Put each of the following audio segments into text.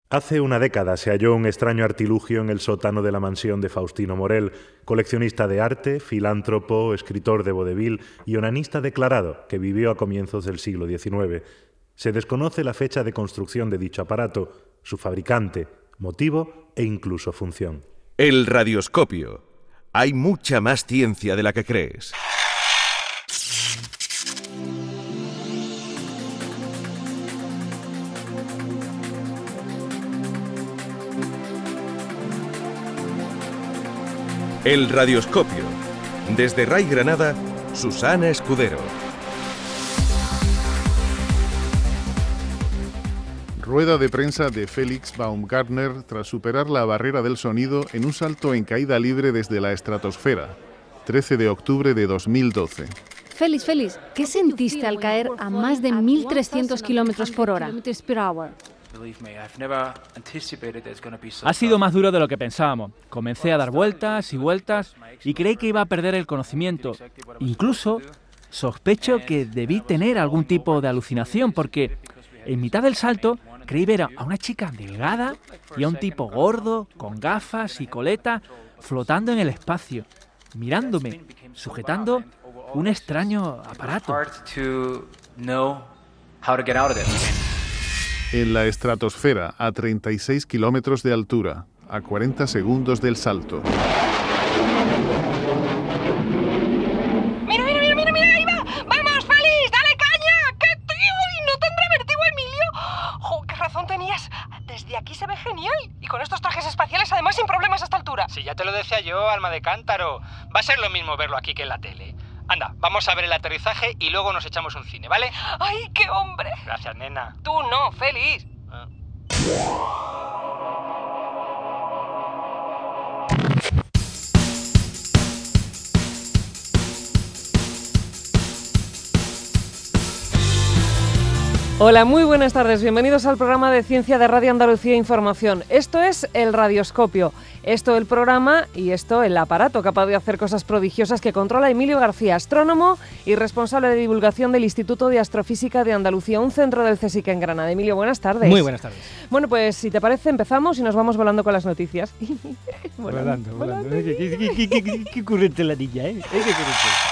Hace una década se halló un extraño artilugio en el sótano de la mansión de Faustino Morel, coleccionista de arte, filántropo, escritor de vodevil y onanista declarado que vivió a comienzos del siglo XIX. Se desconoce la fecha de construcción de dicho aparato, su fabricante, motivo e incluso función. El radioscopio. Hay mucha más ciencia de la que crees. El radioscopio. Desde Ray Granada, Susana Escudero. Rueda de prensa de Felix Baumgartner tras superar la barrera del sonido en un salto en caída libre desde la estratosfera. 13 de octubre de 2012. Félix, ¿qué sentiste al caer a más de 1.300 kilómetros por hora? Ha sido más duro de lo que pensábamos. Comencé a dar vueltas y vueltas y creí que iba a perder el conocimiento. Incluso sospecho que debí tener algún tipo de alucinación porque en mitad del salto creí ver a una chica delgada y a un tipo gordo, con gafas y coleta, flotando en el espacio, mirándome, sujetando un extraño aparato. En la estratosfera, a 36 kilómetros de altura, a 40 segundos del salto. ¡Mira, ahí va! ¡Vamos, Félix! ¡Dale caña! ¡Qué tío! ¿Y no tendrá vértigo Emilio? ¡Jo, qué razón tenías! Desde aquí se ve genial. Y con estos trajes espaciales, además, sin problemas a esta altura. Sí, ya te lo decía yo, alma de cántaro. Va a ser lo mismo verlo aquí que en la tele. Anda, vamos a ver el aterrizaje y luego nos echamos un cine, ¿vale? ¡Ay, qué hombre! Gracias, nena. Tú no, Félix. Hola, muy buenas tardes. Bienvenidos al programa de Ciencia de Radio Andalucía Información. Esto es el Radioscopio. Esto el programa y esto el aparato capaz de hacer cosas prodigiosas que controla Emilio García, astrónomo y responsable de divulgación del Instituto de Astrofísica de Andalucía, un centro del CSIC en Granada. Emilio, buenas tardes. Muy buenas tardes. Bueno, pues si te parece empezamos y nos vamos volando con las noticias. Volando. Qué ocurrente la niña, ¿eh? Qué ocurrente.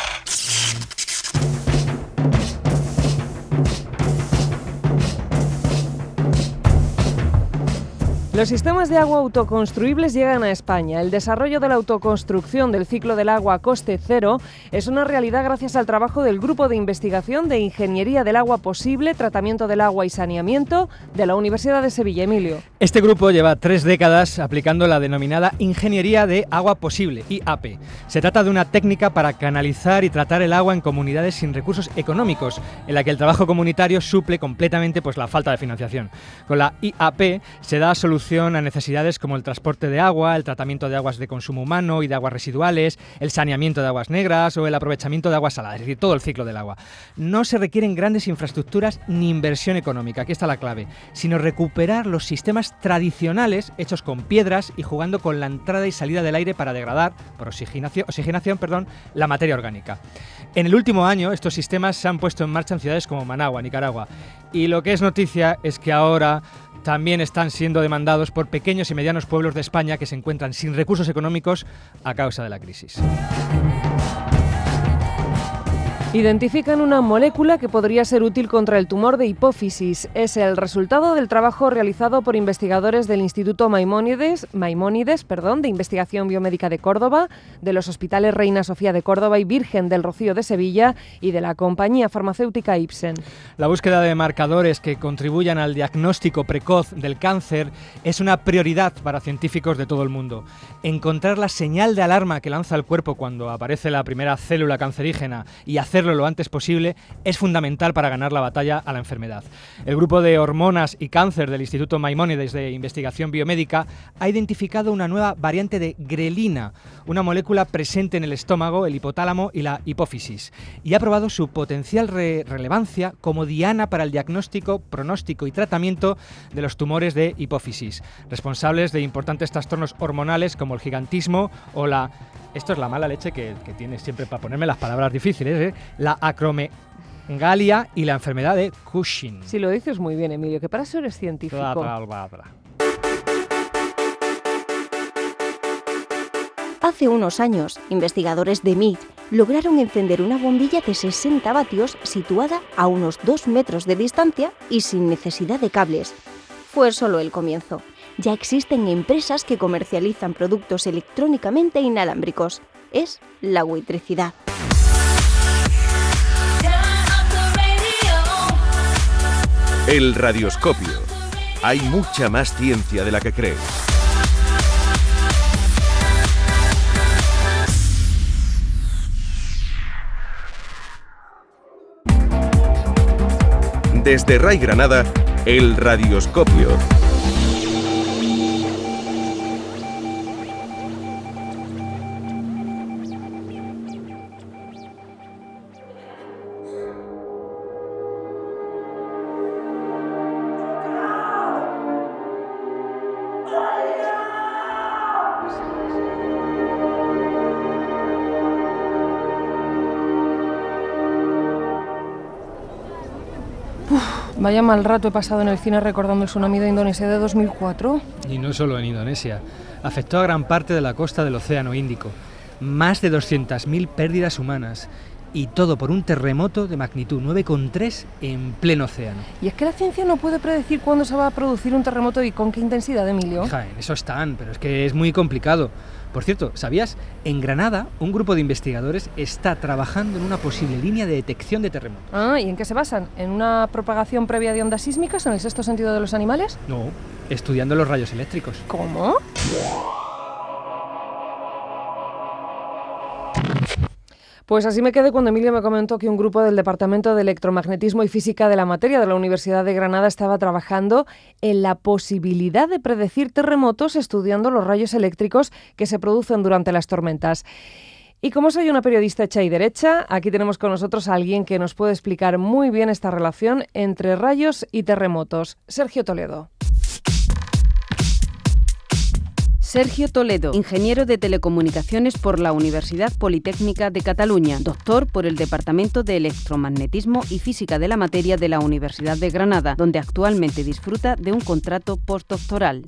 Los sistemas de agua autoconstruibles llegan a España. El desarrollo de la autoconstrucción del ciclo del agua a coste cero es una realidad gracias al trabajo del Grupo de Investigación de Ingeniería del Agua Posible, Tratamiento del Agua y Saneamiento de la Universidad de Sevilla. Emilio. Este grupo lleva 3 décadas aplicando la denominada Ingeniería de Agua Posible, IAP. Se trata de una técnica para canalizar y tratar el agua en comunidades sin recursos económicos, en la que el trabajo comunitario suple completamente la falta de financiación. Con la IAP se da solución a necesidades como el transporte de agua, el tratamiento de aguas de consumo humano y de aguas residuales, el saneamiento de aguas negras o el aprovechamiento de aguas saladas, es decir, todo el ciclo del agua. No se requieren grandes infraestructuras ni inversión económica, aquí está la clave, sino recuperar los sistemas tradicionales hechos con piedras y jugando con la entrada y salida del aire para degradar, por oxigenación, la materia orgánica. En el último año estos sistemas se han puesto en marcha en ciudades como Managua, Nicaragua, y lo que es noticia es que ahora también están siendo demandados por pequeños y medianos pueblos de España que se encuentran sin recursos económicos a causa de la crisis. Identifican una molécula que podría ser útil contra el tumor de hipófisis. Es el resultado del trabajo realizado por investigadores del Instituto Maimónides, de Investigación Biomédica de Córdoba, de los hospitales Reina Sofía de Córdoba y Virgen del Rocío de Sevilla y de la compañía farmacéutica Ipsen. La búsqueda de marcadores que contribuyan al diagnóstico precoz del cáncer es una prioridad para científicos de todo el mundo. Encontrar la señal de alarma que lanza el cuerpo cuando aparece la primera célula cancerígena y hacerlo lo antes posible es fundamental para ganar la batalla a la enfermedad. El grupo de hormonas y cáncer del Instituto Maimónides de Investigación Biomédica ha identificado una nueva variante de grelina, una molécula presente en el estómago, el hipotálamo y la hipófisis, y ha probado su potencial relevancia como diana para el diagnóstico, pronóstico y tratamiento de los tumores de hipófisis, responsables de importantes trastornos hormonales como el gigantismo o la... Esto es la mala leche que tienes siempre para ponerme las palabras difíciles, la acromegalia y la enfermedad de Cushing. Si lo dices muy bien, Emilio, que para eso eres científico. Hace unos años, investigadores de MIT lograron encender una bombilla de 60 vatios situada a unos 2 metros de distancia y sin necesidad de cables. Fue solo el comienzo. Ya existen empresas que comercializan productos electrónicamente inalámbricos. Es la buitricidad. El radioscopio. Hay mucha más ciencia de la que crees. Desde RAI Granada, el radioscopio. Vaya mal rato he pasado en el cine recordando el tsunami de Indonesia de 2004. Y no solo en Indonesia. Afectó a gran parte de la costa del Océano Índico. Más de 200.000 pérdidas humanas. Y todo por un terremoto de magnitud 9,3 en pleno océano. Y es que la ciencia no puede predecir cuándo se va a producir un terremoto y con qué intensidad, Emilio. Hija, en eso están, pero es que es muy complicado. Por cierto, ¿sabías? En Granada, un grupo de investigadores está trabajando en una posible línea de detección de terremotos. Ah, ¿y en qué se basan? ¿En una propagación previa de ondas sísmicas en el sexto sentido de los animales? No, estudiando los rayos eléctricos. ¿Cómo? Pues así me quedé cuando Emilio me comentó que un grupo del Departamento de Electromagnetismo y Física de la Materia de la Universidad de Granada estaba trabajando en la posibilidad de predecir terremotos estudiando los rayos eléctricos que se producen durante las tormentas. Y como soy una periodista hecha y derecha, aquí tenemos con nosotros a alguien que nos puede explicar muy bien esta relación entre rayos y terremotos. Sergio Toledo. Sergio Toledo, ingeniero de telecomunicaciones por la Universidad Politécnica de Cataluña, doctor por el Departamento de Electromagnetismo y Física de la Materia de la Universidad de Granada, donde actualmente disfruta de un contrato postdoctoral.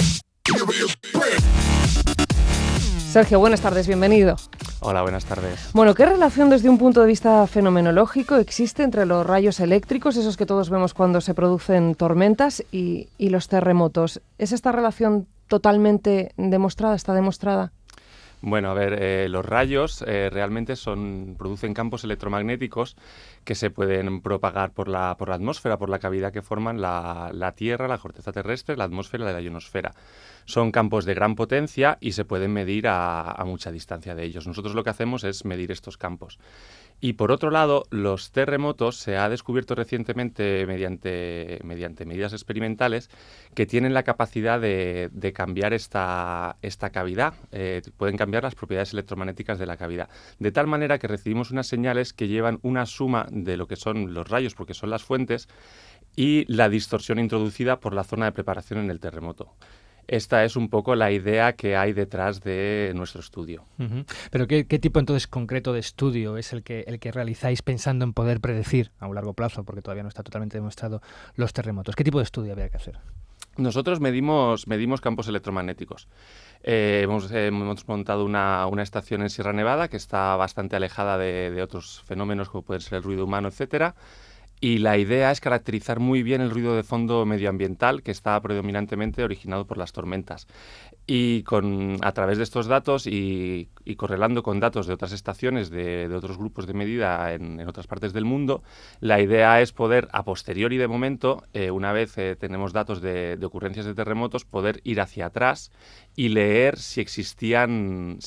Sergio, buenas tardes, bienvenido. Hola, buenas tardes. Bueno, ¿qué relación desde un punto de vista fenomenológico existe entre los rayos eléctricos, esos que todos vemos cuando se producen tormentas, y los terremotos? ¿Es esta relación totalmente demostrada, está demostrada? Bueno, a ver, los rayos realmente producen campos electromagnéticos que se pueden propagar por la atmósfera, por la cavidad que forman la Tierra, la corteza terrestre, la atmósfera y la ionosfera. Son campos de gran potencia y se pueden medir a mucha distancia de ellos. Nosotros lo que hacemos es medir estos campos. Y por otro lado, los terremotos se ha descubierto recientemente mediante medidas experimentales que tienen la capacidad de cambiar esta cavidad, pueden cambiar las propiedades electromagnéticas de la cavidad, de tal manera que recibimos unas señales que llevan una suma de lo que son los rayos, porque son las fuentes, y la distorsión introducida por la zona de preparación en el terremoto. Esta es un poco la idea que hay detrás de nuestro estudio. Uh-huh. ¿Pero qué tipo entonces concreto de estudio es el que realizáis pensando en poder predecir a un largo plazo, porque todavía no está totalmente demostrado, los terremotos? ¿Qué tipo de estudio habría que hacer? Nosotros medimos campos electromagnéticos. Hemos montado una estación en Sierra Nevada que está bastante alejada de otros fenómenos como pueden ser el ruido humano, etcétera. Y la idea es caracterizar muy bien el ruido de fondo medioambiental que está predominantemente originado por las tormentas. Y a través de estos datos y correlando con datos de otras estaciones, de otros grupos de medida en otras partes del mundo, la idea es poder, a posteriori de momento, una vez tenemos datos de ocurrencias de terremotos, poder ir hacia atrás y leer si existían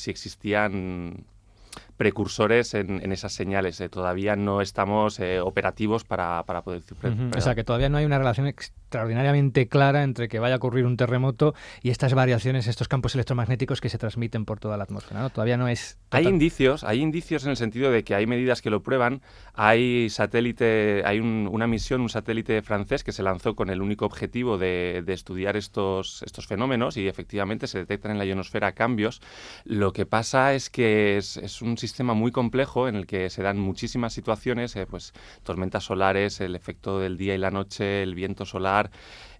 precursores en esas señales. Todavía no estamos operativos para poder decir. O sea, que todavía no hay una relación extraordinariamente clara entre que vaya a ocurrir un terremoto y estas variaciones, estos campos electromagnéticos que se transmiten por toda la atmósfera, ¿no? Todavía no es total. Hay indicios en el sentido de que hay medidas que lo prueban. Hay una misión, un satélite francés que se lanzó con el único objetivo de estudiar estos fenómenos y efectivamente se detectan en la ionosfera cambios. Lo que pasa es que es un sistema muy complejo en el que se dan muchísimas situaciones, pues tormentas solares, el efecto del día y la noche, el viento solar.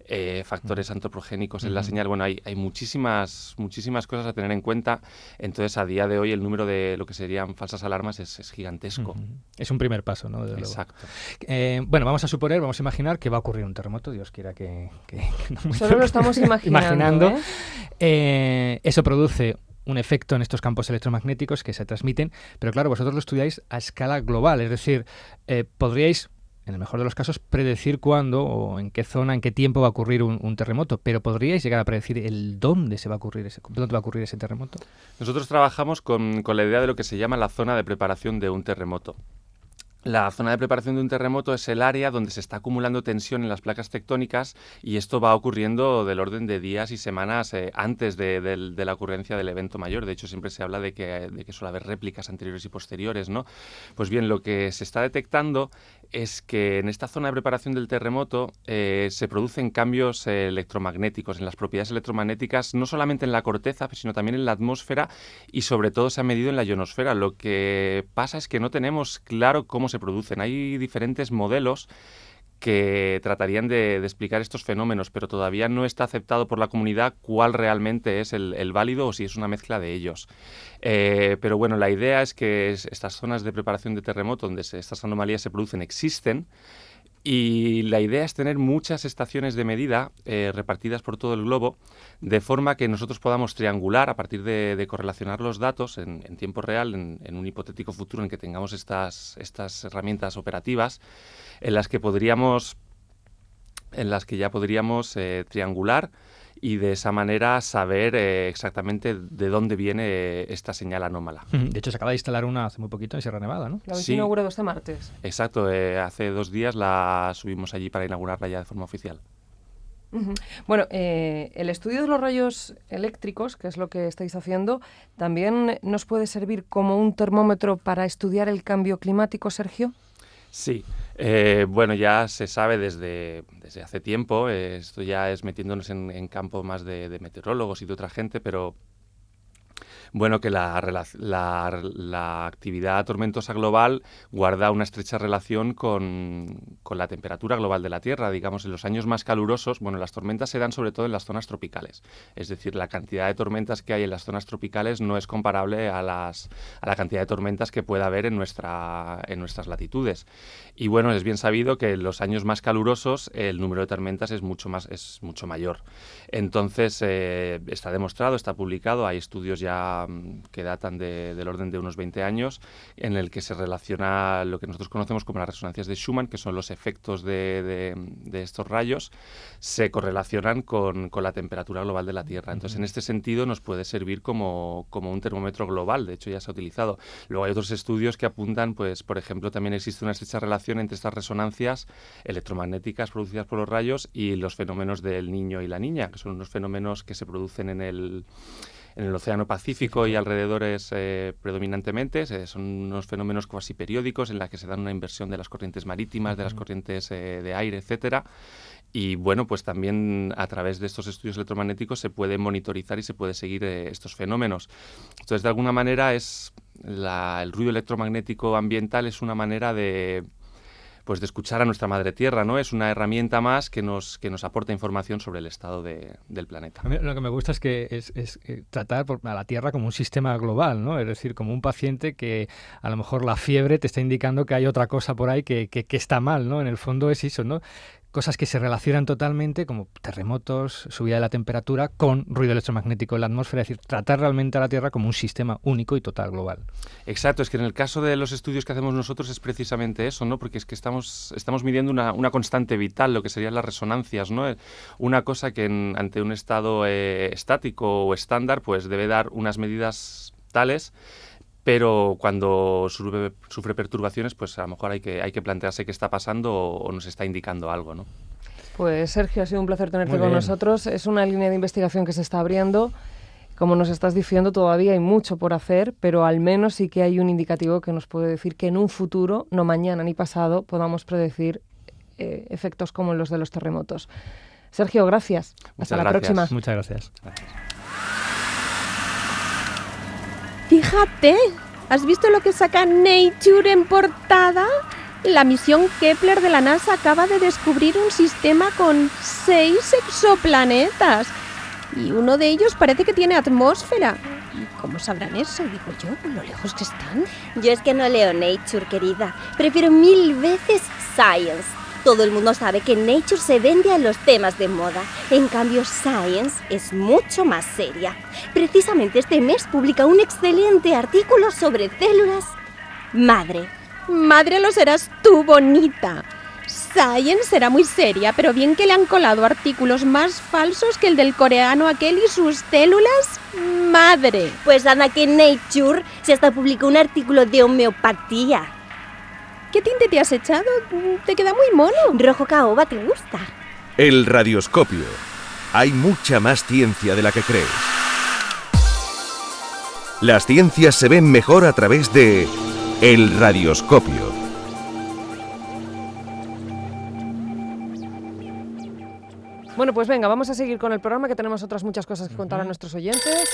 factores antropogénicos en la señal. Bueno, hay muchísimas cosas a tener en cuenta. Entonces, a día de hoy, el número de lo que serían falsas alarmas es gigantesco. Es un primer paso, ¿no? Desde Exacto. Bueno, vamos a imaginar que va a ocurrir un terremoto, Dios quiera que no Solo lo estamos imaginando. Eso produce un efecto en estos campos electromagnéticos que se transmiten, pero claro, vosotros lo estudiáis a escala global, es decir, podríais, en el mejor de los casos, predecir cuándo o en qué zona, en qué tiempo va a ocurrir un terremoto, pero ¿podríais llegar a predecir dónde va a ocurrir ese terremoto? Nosotros trabajamos con la idea de lo que se llama la zona de preparación de un terremoto. La zona de preparación de un terremoto es el área donde se está acumulando tensión en las placas tectónicas y esto va ocurriendo del orden de días y semanas antes de la ocurrencia del evento mayor. De hecho, siempre se habla de que suele haber réplicas anteriores y posteriores, ¿no? Pues bien, lo que se está detectando es que en esta zona de preparación del terremoto se producen cambios electromagnéticos, en las propiedades electromagnéticas, no solamente en la corteza, sino también en la atmósfera y sobre todo se ha medido en la ionosfera. Lo que pasa es que no tenemos claro cómo se producen. Hay diferentes modelos que tratarían de explicar estos fenómenos, pero todavía no está aceptado por la comunidad cuál realmente es el válido o si es una mezcla de ellos. Pero bueno, la idea es que estas zonas de preparación de terremoto, donde estas anomalías se producen, existen. Y la idea es tener muchas estaciones de medida repartidas por todo el globo, de forma que nosotros podamos triangular a partir de correlacionar los datos en tiempo real, en un hipotético futuro en que tengamos estas herramientas operativas, en las que ya podríamos triangular y de esa manera saber exactamente de dónde viene esta señal anómala. De hecho, se acaba de instalar una hace muy poquito en Sierra Nevada, ¿no? La habéis inaugurado este martes. Exacto, hace 2 días la subimos allí para inaugurarla ya de forma oficial. Bueno, el estudio de los rayos eléctricos, que es lo que estáis haciendo, ¿también nos puede servir como un termómetro para estudiar el cambio climático, Sergio? Sí, bueno, ya se sabe desde hace tiempo, esto ya es metiéndonos en campo más de meteorólogos y de otra gente, pero bueno, que la actividad tormentosa global guarda una estrecha relación con la temperatura global de la Tierra. Digamos, en los años más calurosos, bueno, las tormentas se dan sobre todo en las zonas tropicales. Es decir, la cantidad de tormentas que hay en las zonas tropicales no es comparable a la cantidad de tormentas que pueda haber en nuestras latitudes. Y bueno, es bien sabido que en los años más calurosos el número de tormentas es mucho mayor. Entonces, está demostrado, está publicado, hay estudios ya que datan del orden de unos 20 años, en el que se relaciona lo que nosotros conocemos como las resonancias de Schumann, que son los efectos de estos rayos, se correlacionan con la temperatura global de la Tierra. Entonces, en este sentido, nos puede servir como un termómetro global. De hecho, ya se ha utilizado. Luego hay otros estudios que apuntan, pues, por ejemplo, también existe una estrecha relación entre estas resonancias electromagnéticas producidas por los rayos y los fenómenos del Niño y la Niña, que son unos fenómenos que se producen en el Océano Pacífico y alrededores predominantemente. Son unos fenómenos cuasi periódicos en los que se dan una inversión de las corrientes marítimas, de las corrientes de aire, etcétera. Y bueno, pues también a través de estos estudios electromagnéticos se puede monitorizar y se puede seguir estos fenómenos. Entonces, de alguna manera, el ruido electromagnético ambiental es una manera de escuchar a nuestra madre tierra, ¿no? Es una herramienta más que nos aporta información sobre el estado del planeta. A mí lo que me gusta es que es tratar a la Tierra como un sistema global, ¿no? Es decir, como un paciente que a lo mejor la fiebre te está indicando que hay otra cosa por ahí que está mal, ¿no? En el fondo es eso, ¿no? Cosas que se relacionan totalmente, como terremotos, subida de la temperatura, con ruido electromagnético en la atmósfera. Es decir, tratar realmente a la Tierra como un sistema único y total global. Exacto, es que en el caso de los estudios que hacemos nosotros es precisamente eso, ¿no? Porque es que estamos midiendo una constante vital, lo que serían las resonancias, ¿no? Una cosa que ante un estado estático o estándar, pues debe dar unas medidas tales, pero cuando sufre perturbaciones, pues a lo mejor hay que plantearse qué está pasando o nos está indicando algo, ¿no? Pues Sergio, ha sido un placer tenerte con nosotros. Es una línea de investigación que se está abriendo. Como nos estás diciendo, todavía hay mucho por hacer, pero al menos sí que hay un indicativo que nos puede decir que en un futuro, no mañana ni pasado, podamos predecir efectos como los de los terremotos. Sergio, gracias. Hasta la próxima. Muchas gracias. Fíjate, ¿has visto lo que saca Nature en portada? La misión Kepler de la NASA acaba de descubrir un sistema con 6 exoplanetas. Y uno de ellos parece que tiene atmósfera. ¿Y cómo sabrán eso? Digo yo, con lo lejos que están. Yo es que no leo Nature, querida. Prefiero 1000 veces Science. Todo el mundo sabe que Nature se vende a los temas de moda. En cambio, Science es mucho más seria. Precisamente este mes publica un excelente artículo sobre células madre. Madre lo serás tú, bonita. Science será muy seria, pero bien que le han colado artículos más falsos que el del coreano aquel y sus células madre. Pues anda que Nature se hasta publicó un artículo de homeopatía. ¿Qué tinte te has echado? Te queda muy mono. Rojo caoba, ¿te gusta? El radioscopio. Hay mucha más ciencia de la que crees. Las ciencias se ven mejor a través de El radioscopio. Bueno, pues venga, vamos a seguir con el programa, que tenemos otras muchas cosas que contar a nuestros oyentes.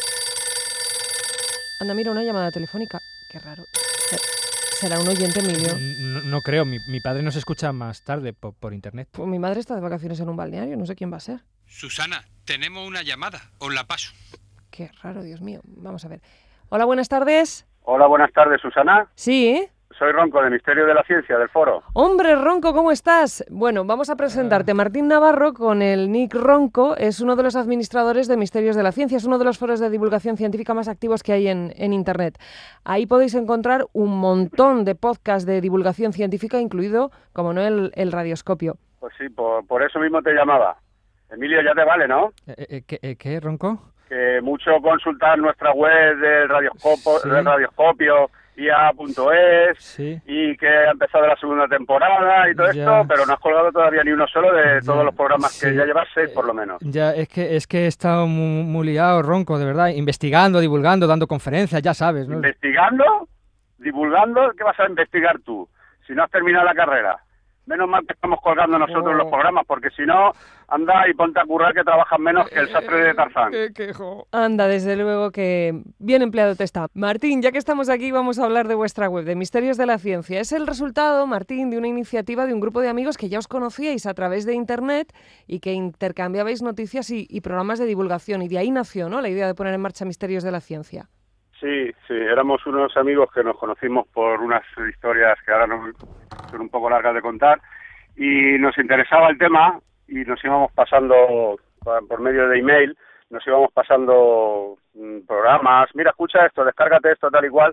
Anda, mira, una llamada telefónica. Qué raro. ¿Será un oyente, Emilio? No creo, mi padre nos escucha más tarde por internet. Pues mi madre está de vacaciones en un balneario, no sé quién va a ser. Susana, tenemos una llamada, os la paso. Qué raro, Dios mío. Vamos a ver. Hola, buenas tardes. Hola, buenas tardes, Susana. Sí. Soy Ronco, de Misterio de la Ciencia, del Foro. Hombre, Ronco, ¿cómo estás? Bueno, vamos a presentarte. Martín Navarro, con el nick Ronco, es uno de los administradores de Misterios de la Ciencia. Es uno de los foros de divulgación científica más activos que hay en Internet. Ahí podéis encontrar un montón de podcasts de divulgación científica, incluido, como no, el radioscopio. Pues sí, por eso mismo te llamaba. Emilio, ya te vale, ¿no? ¿Qué, Ronco? Que mucho consultar nuestra web del radioscopio, ia.es, sí, y que ha empezado la segunda temporada y todo esto, pero no has colgado todavía ni uno solo de todos los programas que ya llevas 6 por lo menos. Ya, es que he estado muy liado, Ronco, de verdad, investigando, divulgando, dando conferencias, ya sabes, ¿no? ¿Investigando? ¿Divulgando? ¿Qué vas a investigar tú? Si no has terminado la carrera. Menos mal que estamos colgando nosotros los programas, porque si no, anda y ponte a currar, que trabajas menos que el sastre de Tarzán. Anda, desde luego que bien empleado te está. Martín, ya que estamos aquí, vamos a hablar de vuestra web, de Misterios de la Ciencia. Es el resultado, Martín, de una iniciativa de un grupo de amigos que ya os conocíais a través de Internet y que intercambiabais noticias y programas de divulgación. Y de ahí nació, ¿no?, la idea de poner en marcha Misterios de la Ciencia. Sí, éramos unos amigos que nos conocimos por unas historias que ahora son un poco largas de contar, y nos interesaba el tema y nos íbamos pasando por medio de email, nos íbamos pasando programas, mira, escucha esto, descárgate esto, tal y cual,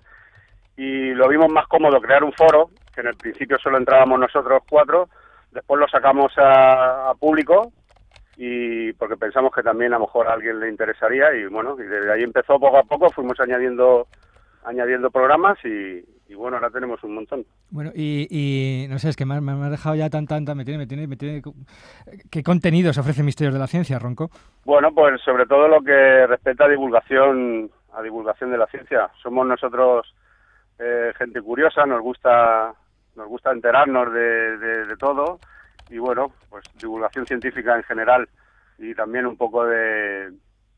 y lo vimos más cómodo crear un foro, que en el principio solo entrábamos nosotros 4, después lo sacamos a público, y porque pensamos que también a lo mejor a alguien le interesaría, y bueno, y desde ahí empezó poco a poco, fuimos añadiendo programas y bueno, ahora tenemos un montón. Bueno, y no sé, es que me ha dejado ya me tiene. ¿Qué contenidos ofrece Misterios de la Ciencia, Ronco? Bueno, pues sobre todo lo que respecta a divulgación de la ciencia. Somos nosotros gente curiosa, nos gusta enterarnos de todo, y bueno, pues divulgación científica en general, y también un poco de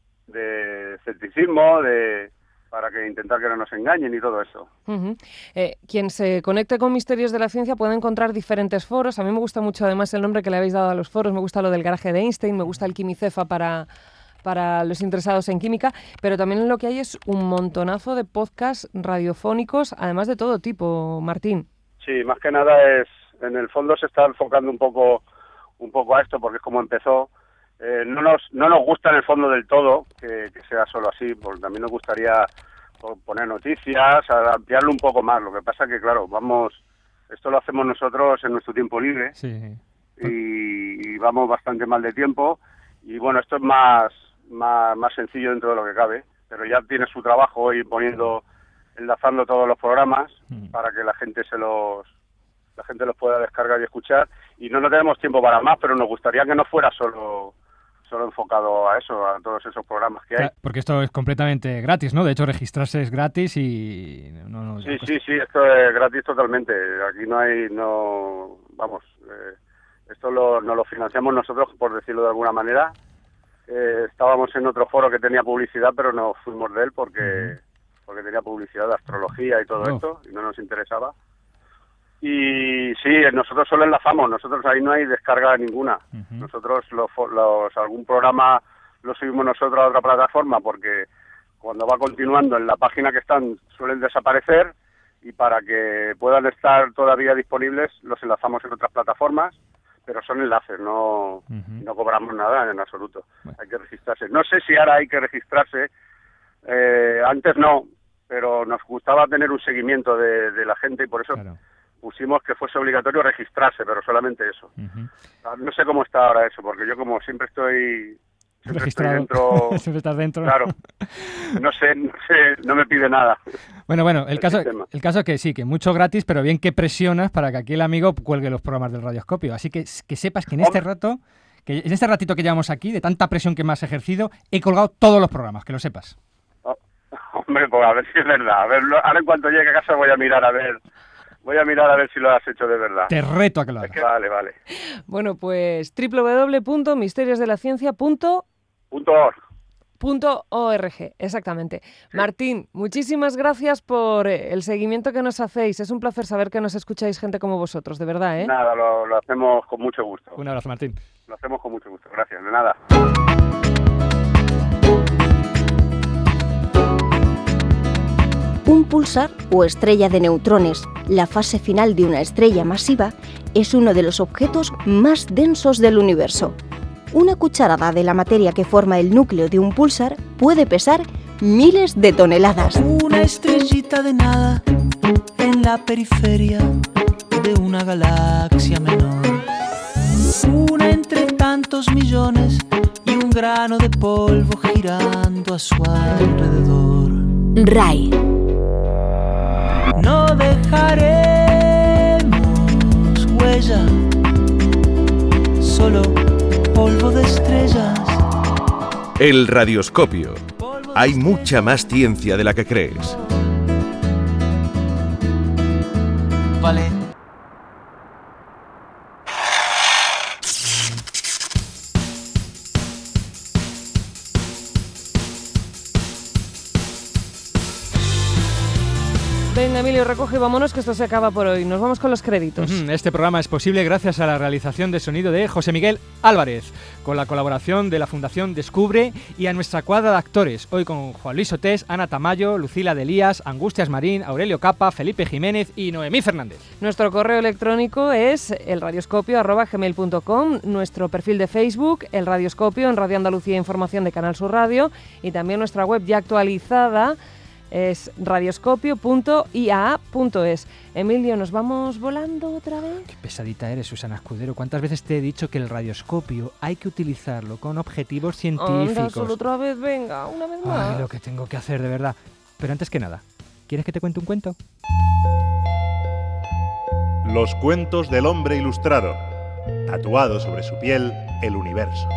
escepticismo, para que intentar que no nos engañen y todo eso. Uh-huh. Quien se conecte con Misterios de la Ciencia puede encontrar diferentes foros. A mí me gusta mucho además el nombre que le habéis dado a los foros. Me gusta lo del garaje de Einstein, me gusta el Quimicefa para los interesados en química, pero también lo que hay es un montonazo de podcasts radiofónicos, además de todo tipo, Martín. Sí, más que nada en el fondo se está enfocando un poco a esto, porque es como empezó. No nos gusta en el fondo del todo que sea solo así, porque también nos gustaría poner noticias, ampliarlo un poco más. Lo que pasa que, claro, esto lo hacemos nosotros en nuestro tiempo libre, sí, y vamos bastante mal de tiempo, y bueno, esto es más sencillo dentro de lo que cabe, pero ya tiene su trabajo ir enlazando todos los programas para que la gente los pueda descargar y escuchar, y no tenemos tiempo para más, pero nos gustaría que no fuera solo enfocado a eso, a todos esos programas que hay. Porque esto es completamente gratis, ¿no? De hecho, registrarse es gratis y... Sí, esto es gratis totalmente. Aquí esto nos lo financiamos nosotros, por decirlo de alguna manera. Estábamos en otro foro que tenía publicidad, pero nos fuimos de él porque tenía publicidad de astrología y todo esto, y no nos interesaba. Y sí, nosotros solo enlazamos, nosotros ahí no hay descarga ninguna. Nosotros algún programa lo subimos nosotros a otra plataforma porque cuando va continuando en la página que están suelen desaparecer, y para que puedan estar todavía disponibles los enlazamos en otras plataformas, pero son enlaces, no cobramos nada en absoluto. Hay que registrarse. No sé si ahora hay que registrarse, antes no, pero nos gustaba tener un seguimiento de la gente y por eso pusimos que fuese obligatorio registrarse, pero solamente eso. No sé cómo está ahora eso, porque yo como siempre estoy registrado. Dentro, siempre estás dentro. Claro. No sé, no me pide nada. Bueno, el caso es que sí, que mucho gratis, pero bien que presionas para que aquí el amigo cuelgue los programas del Radioscopio. Así que sepas que en este ratito que llevamos aquí, de tanta presión que me has ejercido, he colgado todos los programas, que lo sepas. Hombre, pues a ver si es verdad. A ver, ahora en cuanto llegue a casa voy a mirar a ver si lo has hecho de verdad. Te reto a que lo hagas. Vale. Bueno, pues www.misteriosdelaciencia.org, exactamente. Martín, muchísimas gracias por el seguimiento que nos hacéis. Es un placer saber que nos escucháis gente como vosotros, de verdad, ¿eh? Nada, lo hacemos con mucho gusto. Un abrazo, Martín. Lo hacemos con mucho gusto, gracias, de nada. Un púlsar o estrella de neutrones, la fase final de una estrella masiva, es uno de los objetos más densos del universo. Una cucharada de la materia que forma el núcleo de un púlsar puede pesar miles de toneladas. Una estrellita de nada en la periferia de una galaxia menor. Una entre tantos millones y un grano de polvo girando a su alrededor. RAI. No dejaremos huella, solo polvo de estrellas. El Radioscopio. Hay mucha más ciencia de la que crees. Vale. Venga, Emilio, recoge y vámonos, que esto se acaba por hoy. Nos vamos con los créditos. Este programa es posible gracias a la realización de sonido de José Miguel Álvarez, con la colaboración de la Fundación Descubre y a nuestra cuadra de actores, hoy con Juan Luis Sotés, Ana Tamayo, Lucila de Elías, Angustias Marín, Aurelio Capa, Felipe Jiménez y Noemí Fernández. Nuestro correo electrónico es elradioscopio@gmail.com, nuestro perfil de Facebook, El Radioscopio, en Radio Andalucía Información de Canal Sur Radio, y también nuestra web ya actualizada es radioscopio.iaa.es. Emilio, ¿nos vamos volando otra vez? Qué pesadita eres, Susana Escudero. ¿Cuántas veces te he dicho que el radioscopio hay que utilizarlo con objetivos científicos? Anda, solo otra vez, venga, una vez más. Ay, lo que tengo que hacer, de verdad. Pero antes que nada, ¿quieres que te cuente un cuento? Los cuentos del hombre ilustrado. Tatuado sobre su piel, el universo.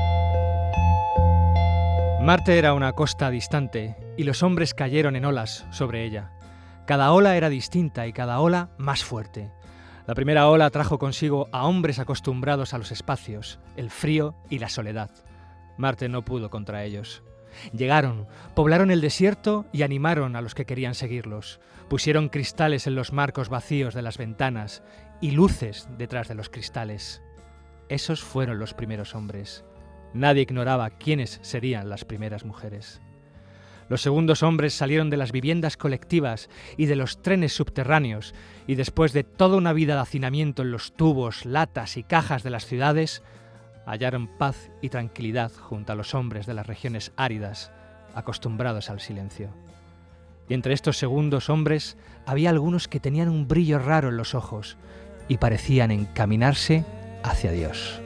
Marte era una costa distante y los hombres cayeron en olas sobre ella. Cada ola era distinta y cada ola más fuerte. La primera ola trajo consigo a hombres acostumbrados a los espacios, el frío y la soledad. Marte no pudo contra ellos. Llegaron, poblaron el desierto y animaron a los que querían seguirlos. Pusieron cristales en los marcos vacíos de las ventanas y luces detrás de los cristales. Esos fueron los primeros hombres. Nadie ignoraba quiénes serían las primeras mujeres. Los segundos hombres salieron de las viviendas colectivas y de los trenes subterráneos, y después de toda una vida de hacinamiento en los tubos, latas y cajas de las ciudades, hallaron paz y tranquilidad junto a los hombres de las regiones áridas, acostumbrados al silencio. Y entre estos segundos hombres había algunos que tenían un brillo raro en los ojos y parecían encaminarse hacia Dios.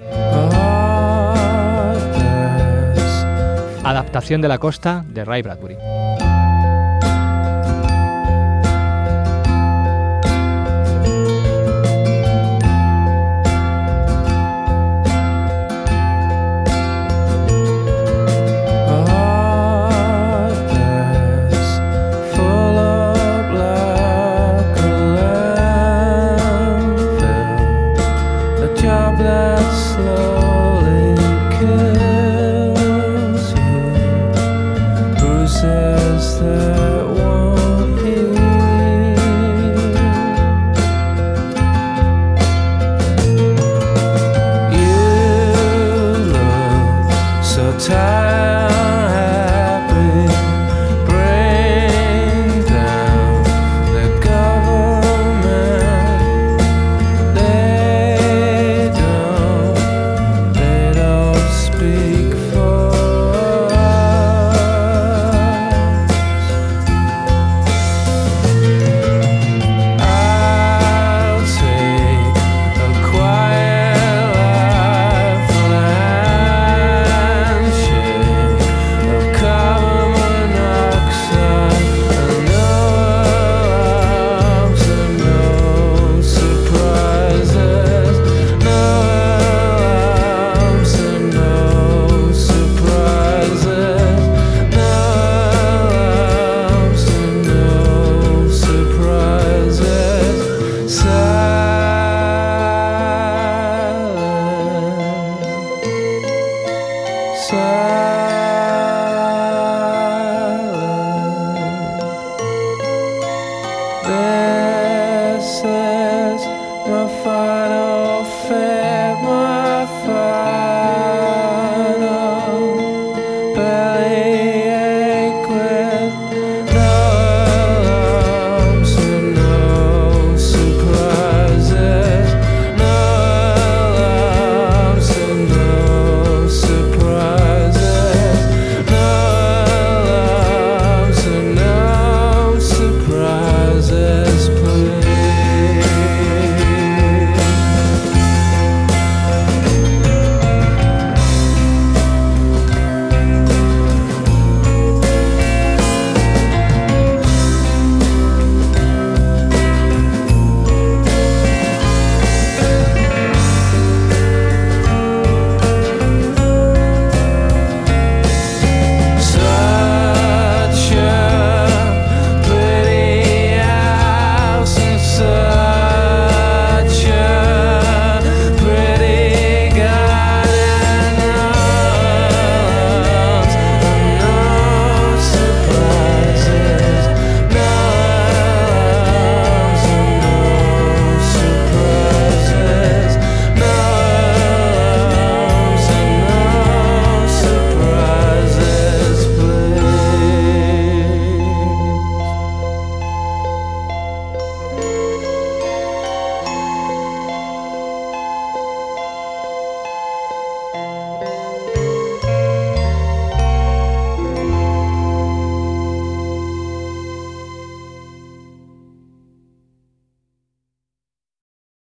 Adaptación de La costa de Ray Bradbury. Says that